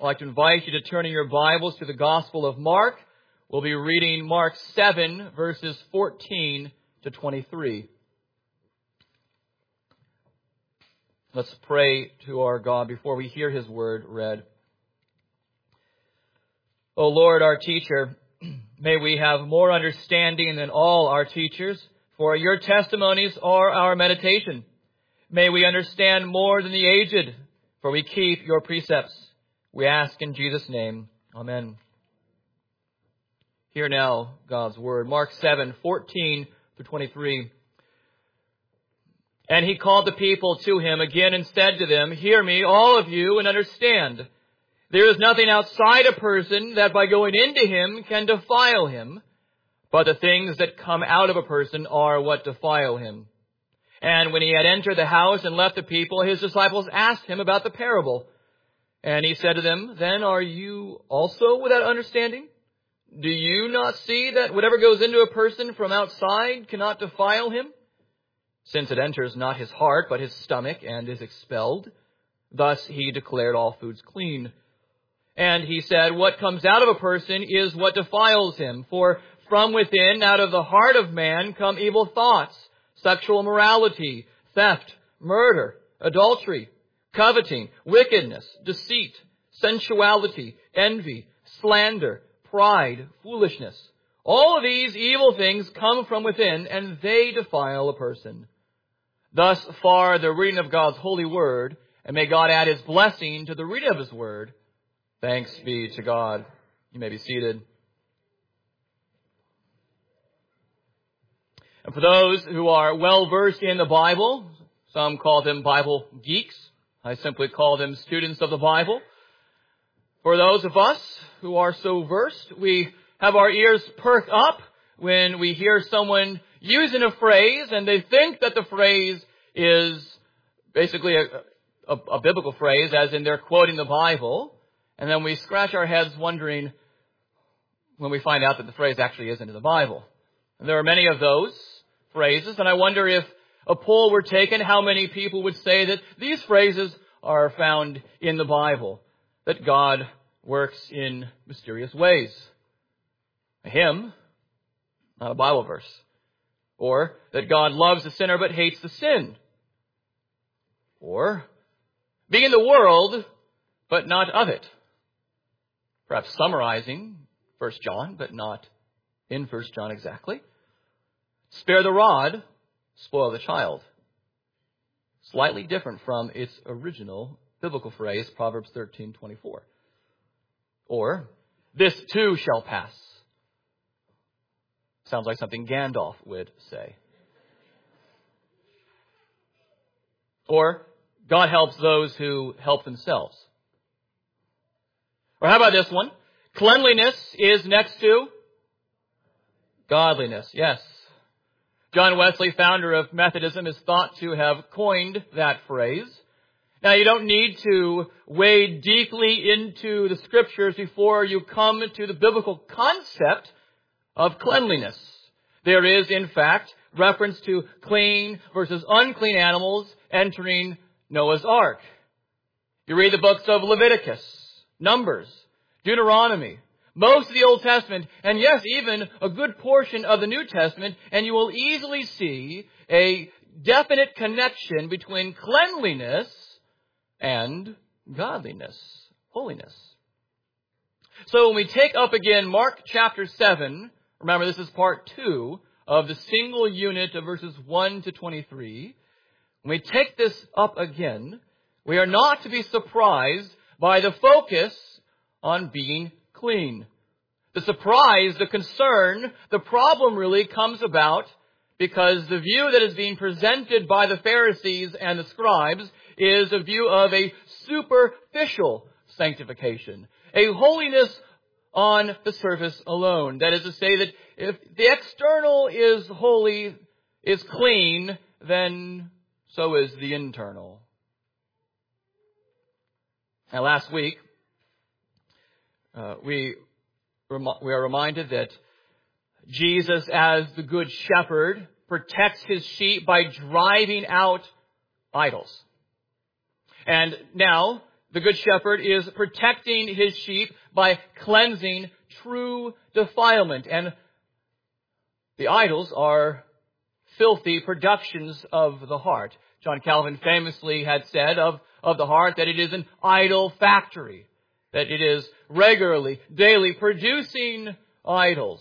like to invite you to turn in your Bibles to the Gospel of Mark. We'll be reading Mark 7, verses 14 to 23. Let's pray to our God before we hear His word read. O Lord, our teacher, may we have more understanding than all our teachers, for your testimonies are our meditation. May we understand more than the aged, for we keep your precepts. We ask in Jesus' name. Amen. Hear now God's word. Mark 7, 14 through 23. And he called the people to him again and said to them, Hear me, all of you, and understand. There is nothing outside a person that by going into him can defile him, but the things that come out of a person are what defile him. And when he had entered the house and left the people, his disciples asked him about the parable. And he said to them, Then are you also without understanding? Do you not see that whatever goes into a person from outside cannot defile him, since it enters not his heart, but his stomach, and is expelled? Thus he declared all foods clean. And he said, What comes out of a person is what defiles him. For from within, out of the heart of man, come evil thoughts, sexual immorality, theft, murder, adultery, coveting, wickedness, deceit, sensuality, envy, slander, pride, foolishness. All of these evil things come from within, and they defile a person. Thus far the reading of God's holy word, and may God add his blessing to the reading of his word. Thanks be to God. You may be seated. And for those who are well versed in the Bible, some call them Bible geeks. I simply call them students of the Bible. For those of us who are so versed, we have our ears perk up when we hear someone using a phrase and they think that the phrase is basically a biblical phrase, as in they're quoting the Bible. And then we scratch our heads wondering when we find out that the phrase actually isn't in the Bible. And there are many of those phrases, and I wonder if a poll were taken, how many people would say that these phrases are found in the Bible, that God works in mysterious ways. A hymn, not a Bible verse. Or that God loves the sinner but hates the sin. Or be in the world but not of it. Perhaps summarizing 1 John, but not in 1 John exactly. Spare the rod, spoil the child. Slightly different from its original biblical phrase, Proverbs 13:24. Or, this too shall pass. Sounds like something Gandalf would say. Or, God helps those who help themselves. Or how about this one? Cleanliness is next to godliness. Yes. John Wesley, founder of Methodism, is thought to have coined that phrase. Now, you don't need to wade deeply into the scriptures before you come to the biblical concept of cleanliness. There is, in fact, reference to clean versus unclean animals entering Noah's Ark. You read the books of Leviticus, Numbers, Deuteronomy, most of the Old Testament, and yes, even a good portion of the New Testament, and you will easily see a definite connection between cleanliness and godliness, holiness. So when we take up again Mark chapter 7, remember this is part 2 of the single unit of verses 1 to 23. When we take this up again, we are not to be surprised by the focus on being clean. The surprise, the concern, the problem really comes about because the view that is being presented by the Pharisees and the scribes is a view of a superficial sanctification, a holiness on the surface alone. That is to say that if the external is holy, is clean, then so is the internal. Now, last week, we are reminded that Jesus, as the good shepherd, protects his sheep by driving out idols. And now, The Good Shepherd is protecting his sheep by cleansing true defilement. And the idols are filthy productions of the heart. John Calvin famously had said of the heart that it is an idol factory, that it is regularly, daily producing idols.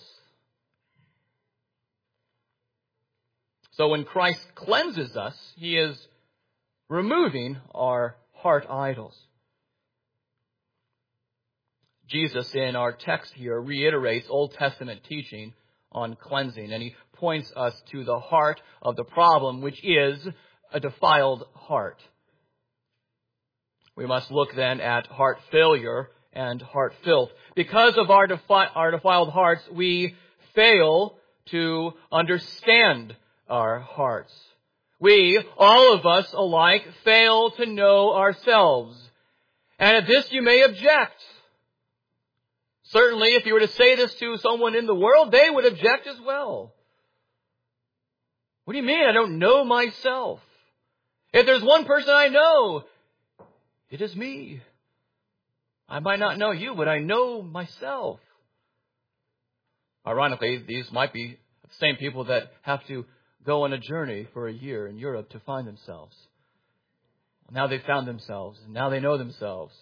So when Christ cleanses us, he is removing our heart idols. Jesus, in our text here, reiterates Old Testament teaching on cleansing, and he points us to the heart of the problem, which is a defiled heart. We must look then at heart failure and heart filth. Because of our defiled hearts, we fail to understand our hearts. We, all of us alike, fail to know ourselves. And at this you may object. Certainly, if you were to say this to someone in the world, they would object as well. What do you mean I don't know myself? If there's one person I know, it is me. I might not know you, but I know myself. Ironically, these might be the same people that have to go on a journey for a year in Europe to find themselves. Now they've found themselves, and now they know themselves.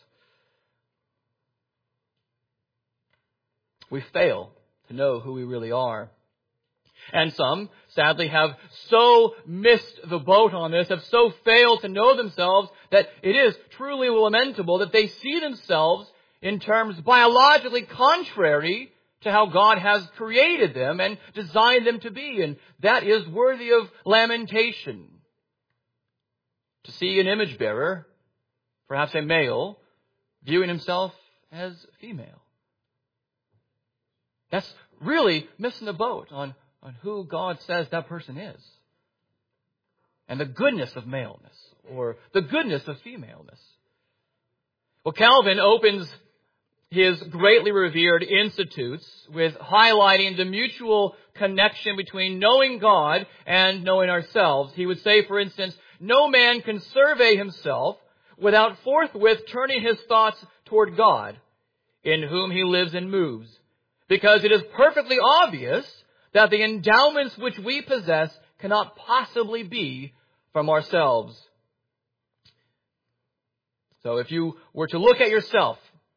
We fail to know who we really are. And some, sadly, have so missed the boat on this, have so failed to know themselves, that it is truly lamentable that they see themselves in terms biologically contrary to how God has created them and designed them to be. And that is worthy of lamentation. To see an image bearer, perhaps a male, viewing himself as female. That's really missing the boat on who God says that person is. And the goodness of maleness, or the goodness of femaleness. Well, Calvin opens his greatly revered Institutes with highlighting the mutual connection between knowing God and knowing ourselves. He would say, for instance, no man can survey himself without forthwith turning his thoughts toward God, in whom he lives and moves. Because it is perfectly obvious that the endowments which we possess cannot possibly be from ourselves. So if you were to look at yourself,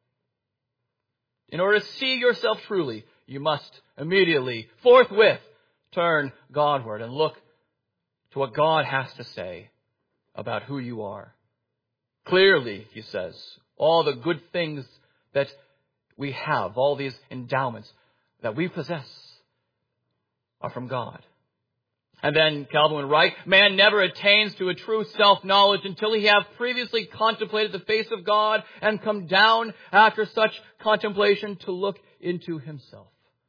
in order to see yourself truly, you must immediately, forthwith, turn Godward and look to what God has to say about who you are. Clearly, he says, all the good things that we have, all these endowments that we possess, are from God. And then Calvin would write, man never attains to a true self-knowledge until he have previously contemplated the face of God and come down after such contemplation to look into himself.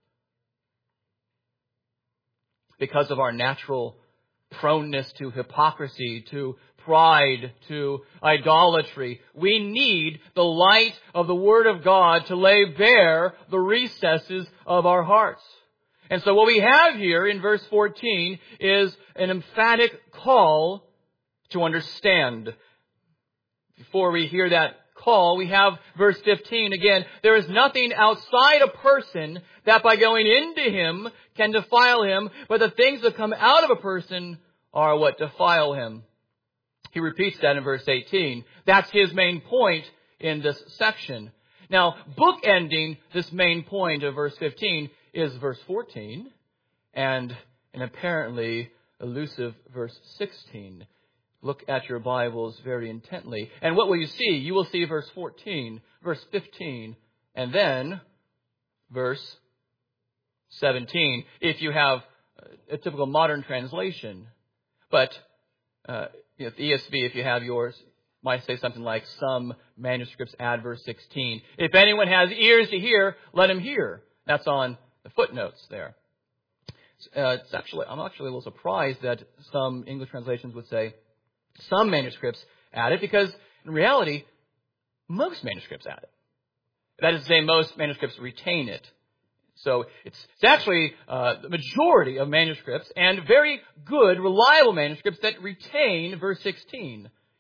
Because of our natural proneness to hypocrisy, to pride, to idolatry, we need the light of the Word of God to lay bare the recesses of our hearts. And so what we have here in verse 14 is an emphatic call to understand. Before we hear that call, we have verse 15 again. There is nothing outside a person that by going into him can defile him, but the things that come out of a person are what defile him. He repeats that in verse 18. That's his main point in this section. Now, bookending this main point of verse 15 is verse 14 and an apparently elusive verse 16. Look at your Bibles very intently. And what will you see? You will see verse 14, verse 15, and then verse 17, if you have a typical modern translation. But the ESV, if you have yours, might say something like, some manuscripts add verse 16. If anyone has ears to hear, let him hear. That's on the footnotes there. I'm actually a little surprised that some English translations would say some manuscripts add it, because in reality, most manuscripts add it. That is to say, most manuscripts retain it. So it's actually the majority of manuscripts, and very good, reliable manuscripts, that retain verse 16.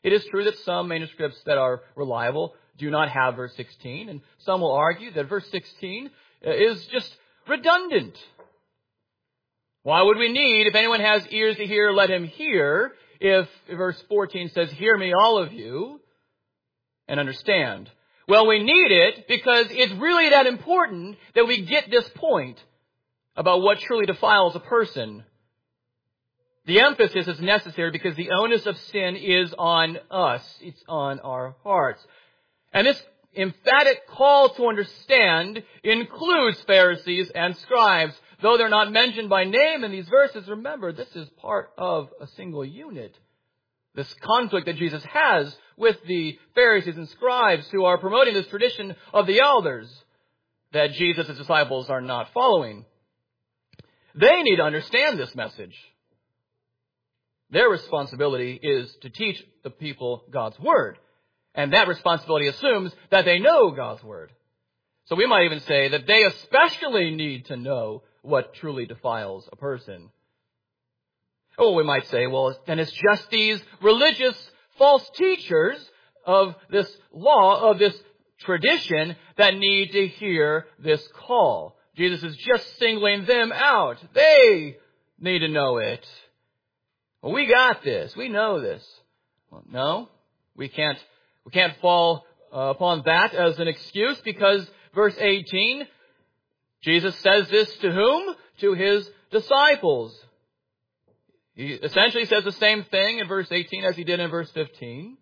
It is true that some manuscripts that are reliable do not have verse 16, and some will argue that verse 16 is just redundant. Why would we need, if anyone has ears to hear, let him hear, if verse 14 says, hear me, all of you, and understand? Well, we need it because it's really that important that we get this point about what truly defiles a person. The emphasis is necessary because the onus of sin is on us. It's on our hearts. And this emphatic call to understand includes Pharisees and scribes. Though they're not mentioned by name in these verses, remember, this is part of a single unit. This conflict that Jesus has with the Pharisees and scribes who are promoting this tradition of the elders that Jesus' disciples are not following. They need to understand this message. Their responsibility is to teach the people God's Word. And that responsibility assumes that they know God's Word. So we might even say that they especially need to know what truly defiles a person. Oh, we might say, well, then it's just these religious false teachers of this law, of this tradition, that need to hear this call. Jesus is just singling them out. They need to know it. Well, we got this. We know this. Well, no, we can't fall upon that as an excuse, because verse 18, Jesus says this to whom? To his disciples. He essentially says the same thing in verse 18 as he did in verse 15.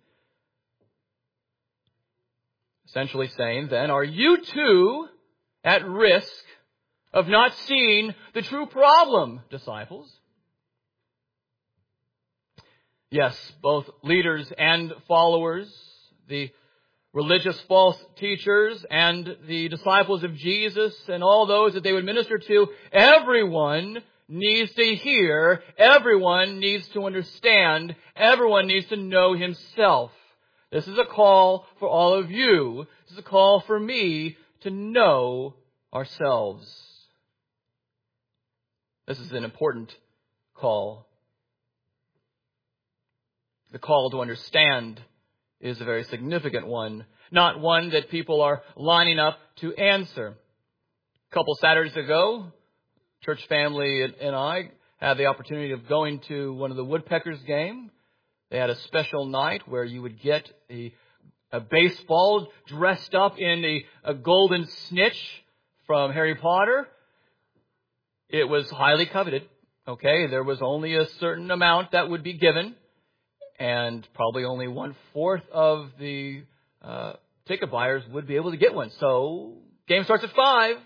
Essentially saying, then, are you too at risk of not seeing the true problem, disciples? Yes, both leaders and followers, the religious false teachers and the disciples of Jesus and all those that they would minister to, everyone needs to hear, everyone needs to understand, everyone needs to know himself. This is a call for all of you. This is a call for me to know ourselves. This is an important call. The call to understand is a very significant one, not one that people are lining up to answer. A couple Saturdays ago, church family and I had the opportunity of going to one of the Woodpeckers game. They had a special night where you would get a baseball dressed up in a golden snitch from Harry Potter. It was highly coveted. Okay, there was only a certain amount that would be given, and probably only 1/4 of the ticket buyers would be able to get one. So, game starts at 5.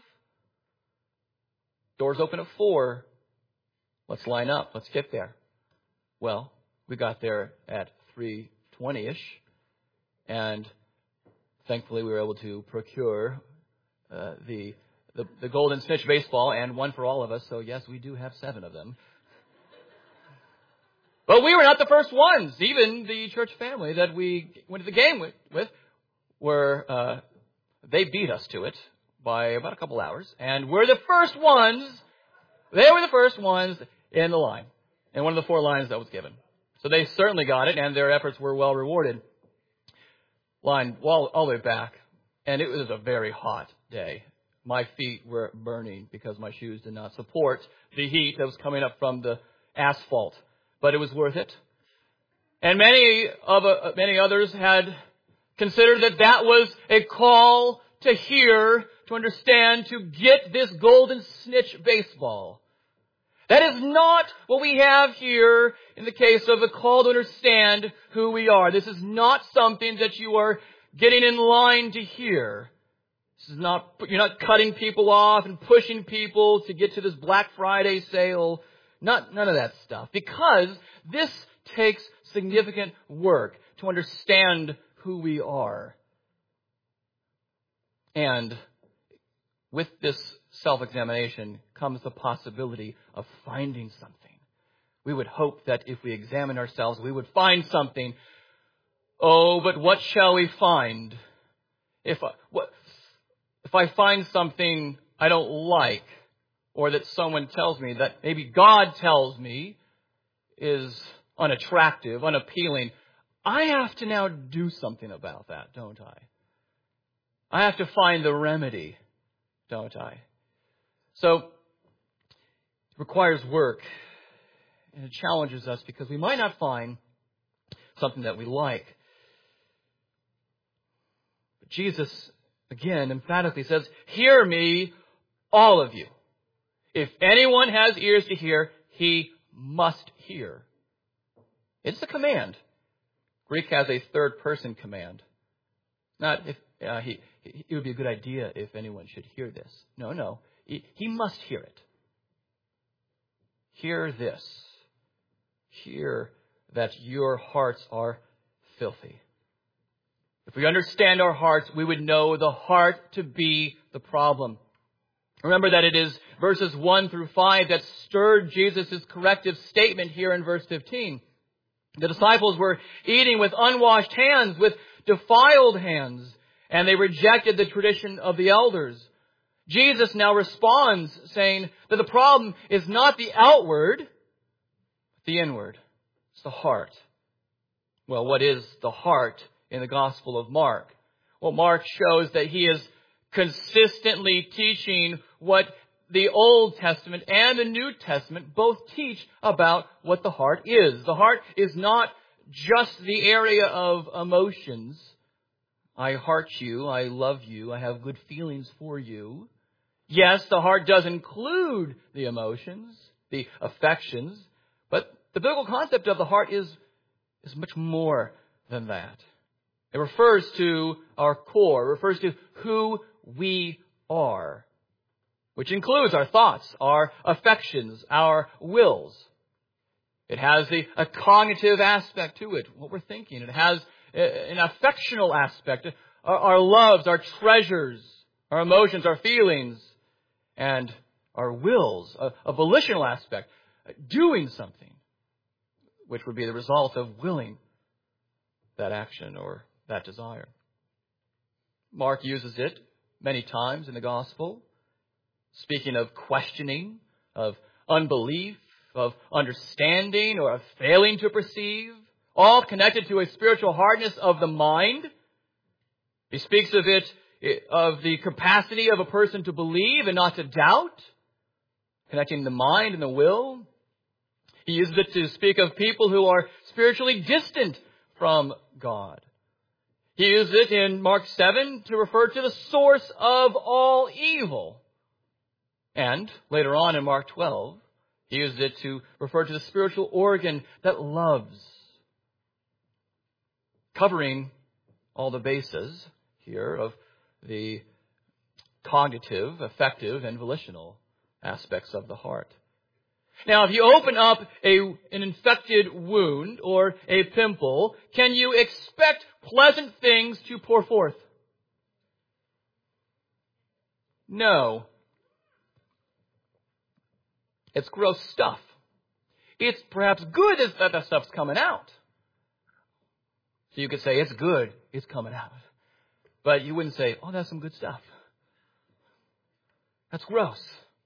Doors open at 4. Let's line up. Let's get there. Well, we got there at 3:20-ish, and thankfully we were able to procure the Golden Snitch baseball, and one for all of us. So yes, we do have 7 of them. But we were not the first ones. Even the church family that we went to the game with were they beat us to it by about a couple hours, and we're the first ones. They were the first ones in the line, in one of the 4 lines that was given. So they certainly got it, and their efforts were well rewarded. Line all the way back, and it was a very hot day. My feet were burning because my shoes did not support the heat that was coming up from the asphalt. But it was worth it. And many others had considered that was a call to hear, to understand, to get this Golden Snitch baseball. That is not what we have here in the case of a call to understand who we are. This is not something that you are getting in line to hear. This is not, you're not cutting people off and pushing people to get to this Black Friday sale. None of that stuff. Because this takes significant work to understand who we are. And with this self-examination comes the possibility of finding something. We would hope that if we examine ourselves, we would find something. Oh, but what shall we find? If I find something I don't like, or that someone tells me, that maybe God tells me is unattractive, unappealing, I have to now do something about that, don't I? I have to find the remedy, don't I? So, it requires work, and it challenges us because we might not find something that we like. But Jesus, again, emphatically says, "Hear me, all of you. If anyone has ears to hear, he must hear." It's a command. Greek has a third-person command. Not if it would be a good idea if anyone should hear this. No. He must hear it. Hear this. Hear that your hearts are filthy. If we understand our hearts, we would know the heart to be the problem. Remember that it is verses 1 through 5 that stirred Jesus' corrective statement here in verse 15. The disciples were eating with unwashed hands, with defiled hands, and they rejected the tradition of the elders. Jesus now responds saying that the problem is not the outward, but the inward. It's the heart. Well, what is the heart in the Gospel of Mark? Well, Mark shows that he is consistently teaching what the Old Testament and the New Testament both teach about what the heart is. The heart is not just the area of emotions. I heart you, I love you, I have good feelings for you. Yes, the heart does include the emotions, the affections, but the biblical concept of the heart is much more than that. It refers to our core, it refers to who we are, which includes our thoughts, our affections, our wills. It has a cognitive aspect to it, what we're thinking. It has an affectional aspect, our loves, our treasures, our emotions, our feelings, and our wills, a volitional aspect, doing something, which would be the result of willing that action or that desire. Mark uses it many times in the Gospel, speaking of questioning, of unbelief, of understanding, or of failing to perceive, all connected to a spiritual hardness of the mind. He speaks of it, of the capacity of a person to believe and not to doubt, connecting the mind and the will. He uses it to speak of people who are spiritually distant from God. He uses it in Mark 7 to refer to the source of all evil. And later on in Mark 12, he uses it to refer to the spiritual organ that loves, covering all the bases here of the cognitive, affective, and volitional aspects of the heart. Now, if you open up an infected wound or a pimple, can you expect pleasant things to pour forth? No. It's gross stuff. It's perhaps good that that stuff's coming out. So you could say, it's good, it's coming out. But you wouldn't say, oh, that's some good stuff. That's gross.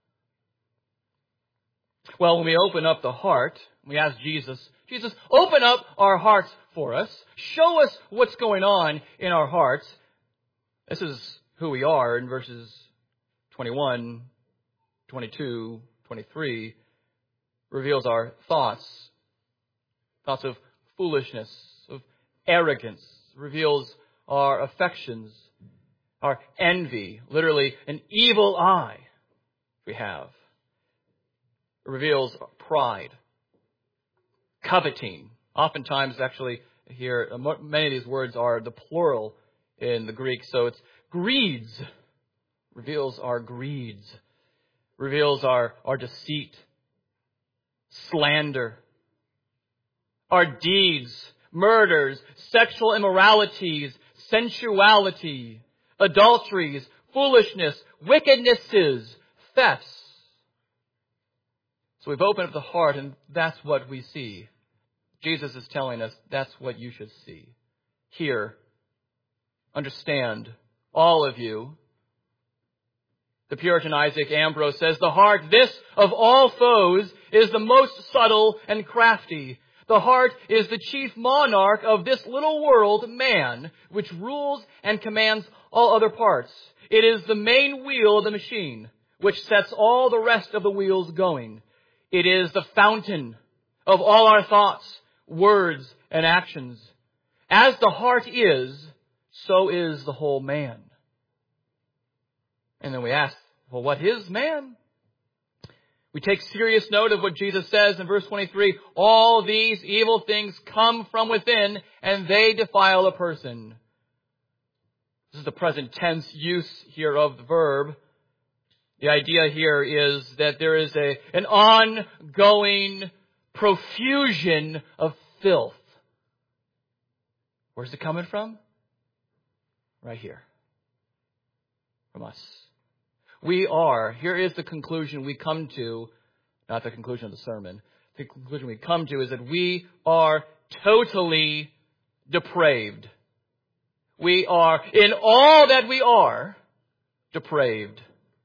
Well, when we open up the heart, we ask Jesus, open up our hearts for us. Show us what's going on in our hearts. This is who we are in verses 21, 22, 23. Reveals our thoughts of foolishness, of arrogance. Reveals our affections, our envy, literally an evil eye we have. It reveals pride, coveting. Oftentimes, actually, here, many of these words are the plural in the Greek. So it's greeds. Reveals our greeds. Reveals our deceit, slander, our deeds, murders, sexual immoralities, sensuality, adulteries, foolishness, wickednesses, thefts. So we've opened up the heart, and that's what we see. Jesus is telling us that's what you should see. Hear, understand, all of you. The Puritan Isaac Ambrose says, the heart, this of all foes, is the most subtle and crafty. The The heart is the chief monarch of this little world, man, which rules and commands all other parts. It is the main wheel of the machine, which sets all the rest of the wheels going. It is the fountain of all our thoughts, words, and actions. As the heart is, so is the whole man. And then we ask, well, what is man? We take serious note of what Jesus says in verse 23. All these evil things come from within, and they defile a person. This is the present tense use here of the verb. The idea here is that there is an ongoing profusion of filth. Where's it coming from? Right here. From us. Here is the conclusion we come to, not the conclusion of the sermon. The conclusion we come to is that we are totally depraved. We are, in all that we are, depraved.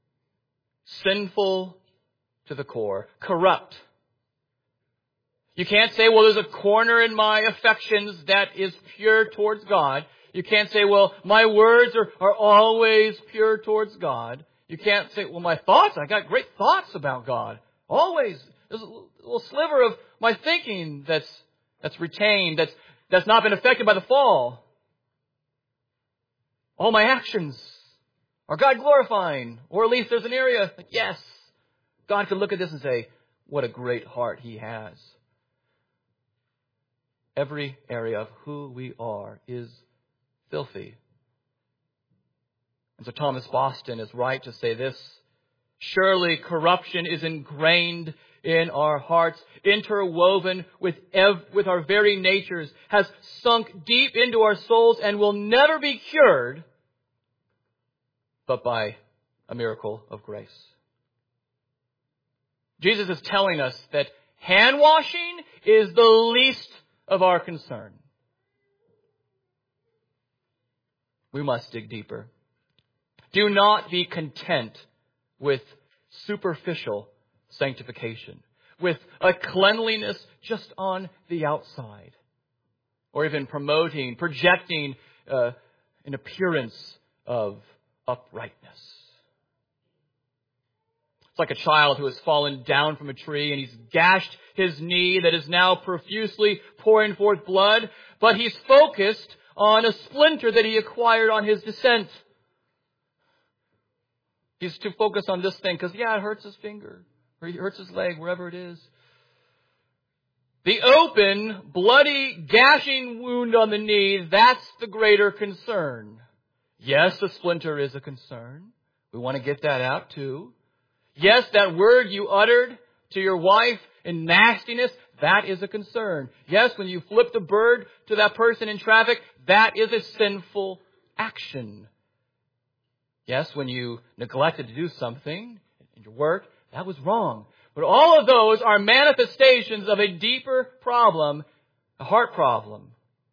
Sinful to the core. Corrupt. You can't say, well, there's a corner in my affections that is pure towards God. You can't say, well, my words are always pure towards God. You can't say, well, my thoughts, I got great thoughts about God. Always. There's a little sliver of my thinking that's retained, that's not been affected by the fall. All my actions are God glorifying. Or at least there's an area that, yes, God could look at this and say, what a great heart He has. Every area of who we are is filthy. And so Thomas Boston is right to say this. Surely corruption is ingrained in our hearts, interwoven with our very natures, has sunk deep into our souls and will never be cured but by a miracle of grace. Jesus is telling us that hand washing is the least of our concern. We must dig deeper. Do not be content with superficial sanctification, with a cleanliness just on the outside, or even projecting an appearance of uprightness. It's like a child who has fallen down from a tree and he's gashed his knee that is now profusely pouring forth blood, but he's focused on a splinter that he acquired on his descent. He's too focused on this thing because, it hurts his finger, or it hurts his leg, wherever it is. The open, bloody, gashing wound on the knee, that's the greater concern. Yes, the splinter is a concern. We want to get that out too. Yes, that word you uttered to your wife in nastiness, that is a concern. Yes, when you flipped a bird to that person in traffic, that is a sinful action. Yes, when you neglected to do something in your work, that was wrong. But all of those are manifestations of a deeper problem, a heart problem.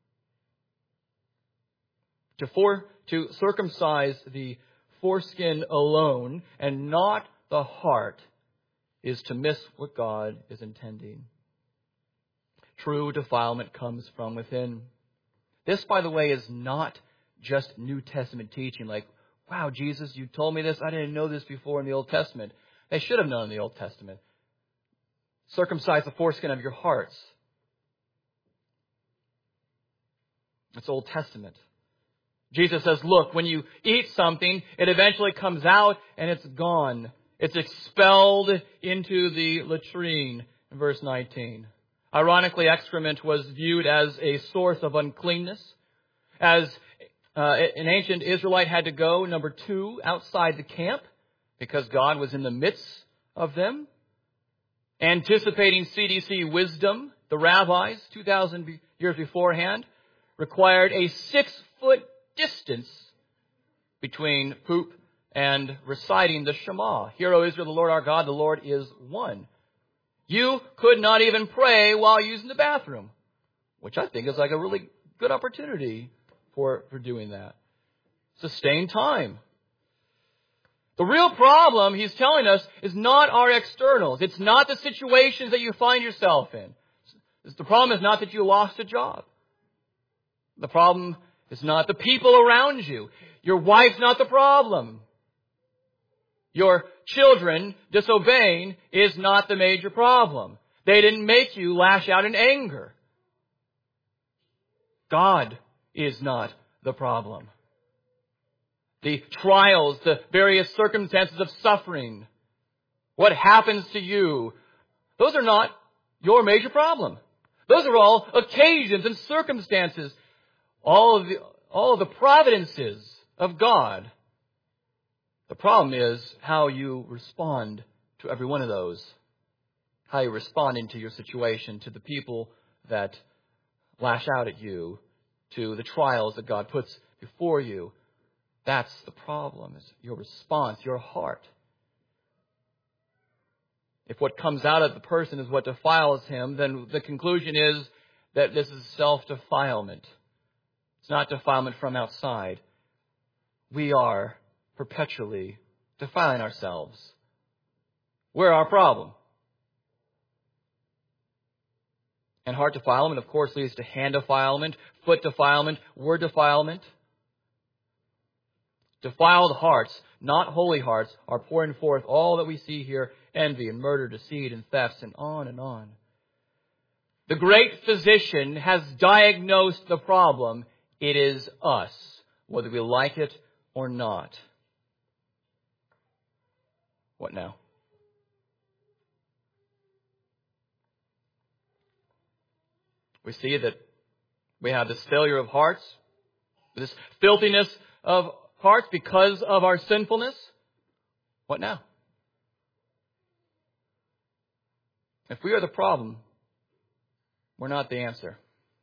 To circumcise the foreskin alone and not the heart is to miss what God is intending. True defilement comes from within. This, by the way, is not just New Testament teaching like, wow, Jesus, you told me this. I didn't know this before in the Old Testament. They should have known in the Old Testament. Circumcise the foreskin of your hearts. It's Old Testament. Jesus says, look, when you eat something, it eventually comes out and it's gone. It's expelled into the latrine, in verse 19. Ironically, excrement was viewed as a source of uncleanness. As an ancient Israelite had to go, number 2, outside the camp, because God was in the midst of them. Anticipating CDC wisdom, the rabbis, 2,000 years beforehand, required a 6-foot distance between poop and reciting the Shema. Hear, O Israel, the Lord our God, the Lord is one. You could not even pray while using the bathroom, which I think is like a really good opportunity for doing that. Sustained time. The real problem, he's telling us, is not our externals. It's not the situations that you find yourself in. The problem is not that you lost a job. The problem is not the people around you. Your wife's not the problem. Your children disobeying is not the major problem. They didn't make you lash out in anger. God is not the problem. The trials, the various circumstances of suffering, what happens to you, those are not your major problem. Those are all occasions and circumstances, all of the providences of God. The problem is how you respond to every one of those. How you respond into your situation, to the people that lash out at you, to the trials that God puts before you. That's the problem, is your response, your heart. If what comes out of the person is what defiles him, then the conclusion is that this is self-defilement. It's not defilement from outside. We are perpetually defiling ourselves. We're our problem. And heart defilement, of course, leads to hand defilement, foot defilement, word defilement. Defiled hearts, not holy hearts, are pouring forth all that we see here: envy and murder, deceit and thefts, and on and on. The great physician has diagnosed the problem. It is us, whether we like it or not. What now? We see that we have this failure of hearts, this filthiness of hearts because of our sinfulness. What now? If we are the problem, we're not the answer.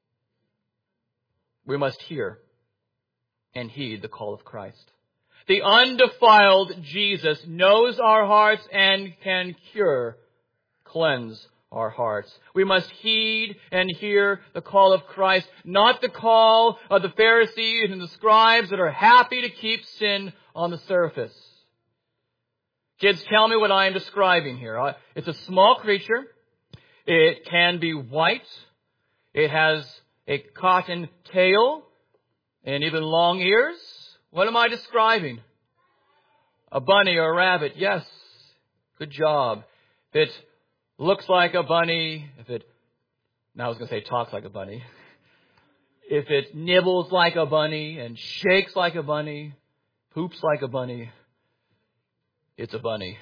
We must hear and heed the call of Christ. The undefiled Jesus knows our hearts and can cleanse our hearts. We must heed and hear the call of Christ, not the call of the Pharisees and the scribes that are happy to keep sin on the surface. Kids, tell me what I am describing here. It's a small creature. It can be white. It has a cotton tail and even long ears. What am I describing? A bunny or a rabbit. Yes. Good job. If it looks like a bunny, I was going to say talks like a bunny. If it nibbles like a bunny and shakes like a bunny, poops like a bunny, it's a bunny.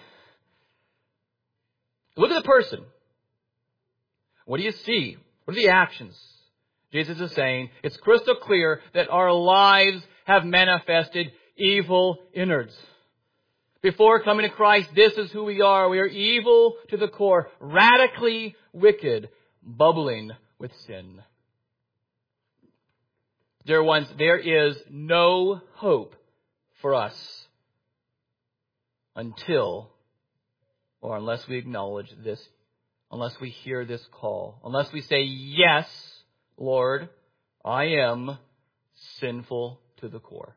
Look at the person. What do you see? What are the actions? Jesus is saying it's crystal clear that our lives have manifested evil innards. Before coming to Christ, this is who we are. We are evil to the core, radically wicked, bubbling with sin. Dear ones, there is no hope for us until, or unless we acknowledge this, unless we hear this call, unless we say, yes, Lord, I am sinful to the core.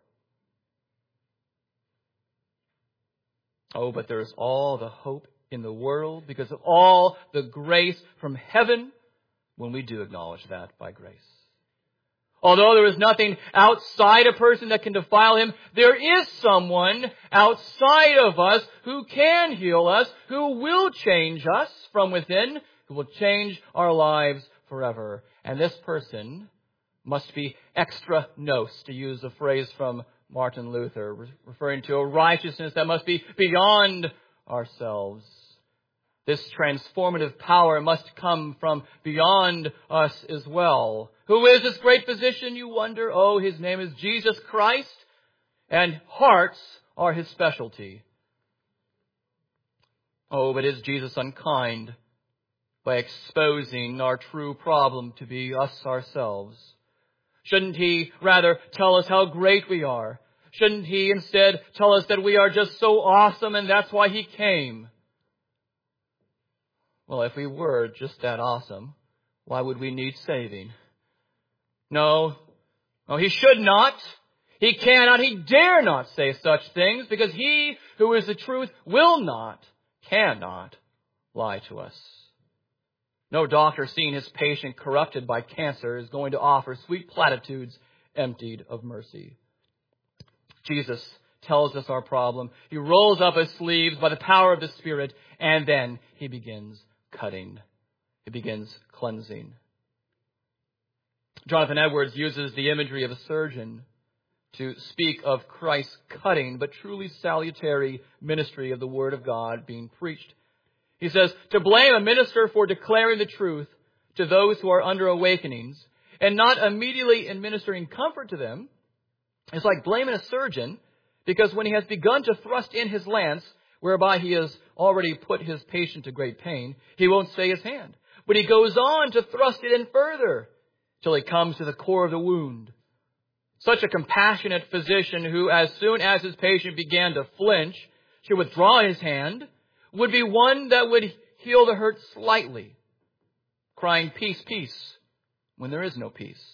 Oh, but there is all the hope in the world because of all the grace from heaven when we do acknowledge that by grace. Although there is nothing outside a person that can defile him, there is someone outside of us who can heal us, who will change us from within, who will change our lives forever. And this person must be extra nos, to use a phrase from Martin Luther, referring to a righteousness that must be beyond ourselves. This transformative power must come from beyond us as well. Who is this great physician, you wonder? Oh, his name is Jesus Christ, and hearts are his specialty. Oh, but is Jesus unkind by exposing our true problem to be us ourselves? Shouldn't he rather tell us how great we are? Shouldn't he instead tell us that we are just so awesome and that's why he came? Well, if we were just that awesome, why would we need saving? No, he should not. He cannot, he dare not say such things, because he who is the truth will not, cannot lie to us. No doctor seeing his patient corrupted by cancer is going to offer sweet platitudes emptied of mercy. Jesus tells us our problem. He rolls up his sleeves by the power of the Spirit, and then he begins cutting. He begins cleansing. Jonathan Edwards uses the imagery of a surgeon to speak of Christ's cutting but truly salutary ministry of the Word of God being preached. He says, to blame a minister for declaring the truth to those who are under awakenings and not immediately administering comfort to them is like blaming a surgeon because when he has begun to thrust in his lance, whereby he has already put his patient to great pain, he won't stay his hand. But he goes on to thrust it in further till he comes to the core of the wound. Such a compassionate physician who, as soon as his patient began to flinch, should withdraw his hand, would be one that would heal the hurt slightly, crying, peace, peace, when there is no peace.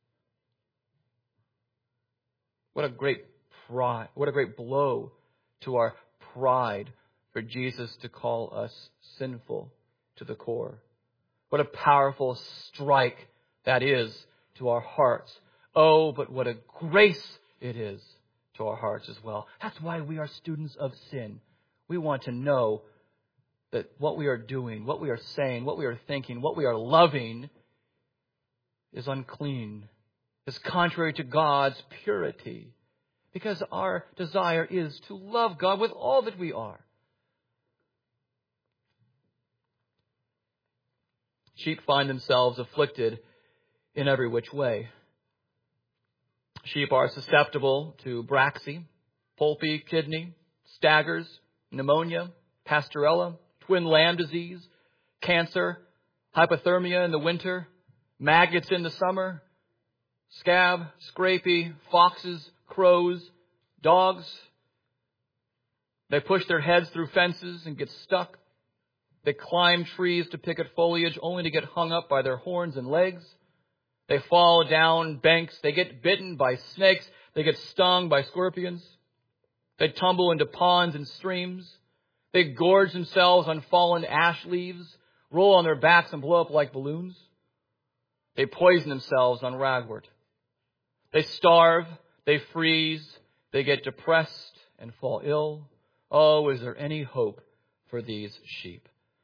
What a great pride, what a great blow to our pride for Jesus to call us sinful to the core. What a powerful strike that is to our hearts. Oh, but what a grace it is to our hearts as well. That's why we are students of sin. We want to know that what we are doing, what we are saying, what we are thinking, what we are loving is unclean, is contrary to God's purity. Because our desire is to love God with all that we are. Sheep find themselves afflicted in every which way. Sheep are susceptible to braxy, pulpy kidney, staggers, pneumonia, pastorella, twin lamb disease, cancer, hypothermia in the winter, maggots in the summer, scab, scrapie, foxes, crows, dogs. They push their heads through fences and get stuck. They climb trees to pick at foliage only to get hung up by their horns and legs. They fall down banks. They get bitten by snakes. They get stung by scorpions. They tumble into ponds and streams. They gorge themselves on fallen ash leaves, roll on their backs and blow up like balloons. They poison themselves on ragwort. They starve. They freeze. They get depressed and fall ill. Oh, is there any hope for these sheep?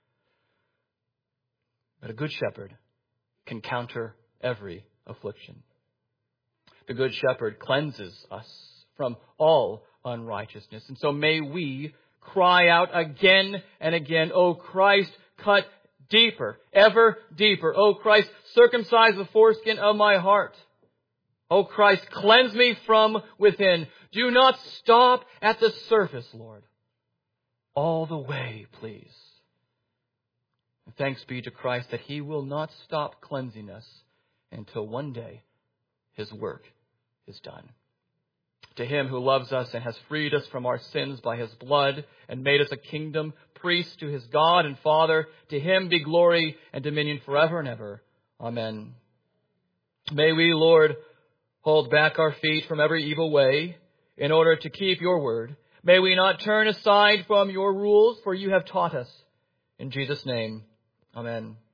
But a good shepherd can counter every affliction. The good shepherd cleanses us from all unrighteousness. And so may we cry out again and again, O Christ, cut deeper, ever deeper. O Christ, circumcise the foreskin of my heart. O Christ, cleanse me from within. Do not stop at the surface, Lord. All the way, please. And thanks be to Christ that He will not stop cleansing us until one day His work is done. To Him who loves us and has freed us from our sins by His blood and made us a kingdom, priest to His God and Father, to Him be glory and dominion forever and ever. Amen. May we, Lord, hold back our feet from every evil way in order to keep your word. May we not turn aside from your rules, for you have taught us. In Jesus' name, amen.